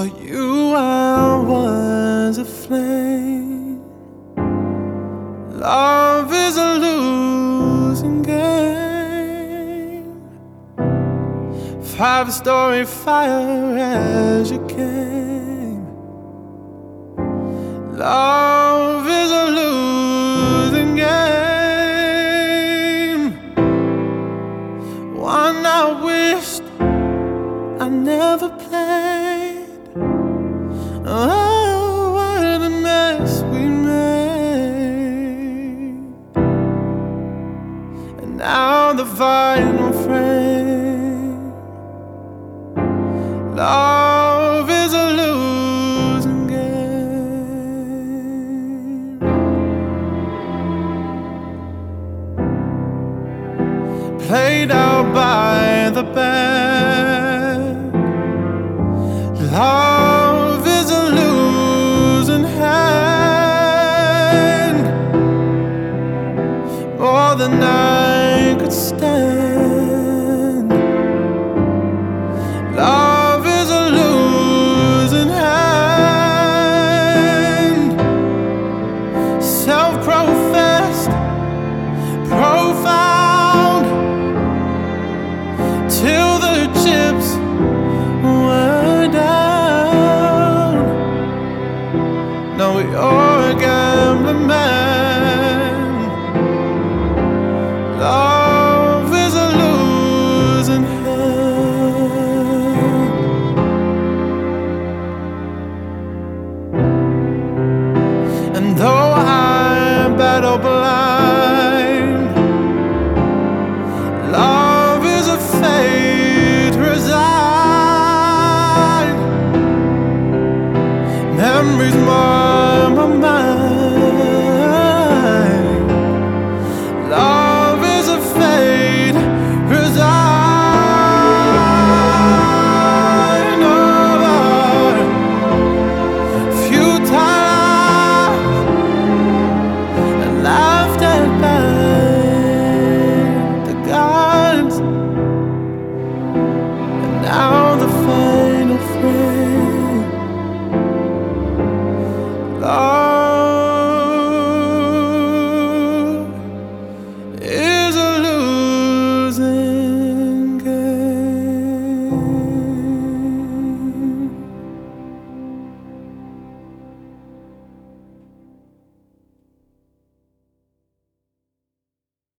For you I was a flame. Love is a losing game. Five-story fire as you came. Love is a losing game. One I wished I never played. Oh, what a mess we made. And now the final frame. Love is a losing game. Played out by the band. Love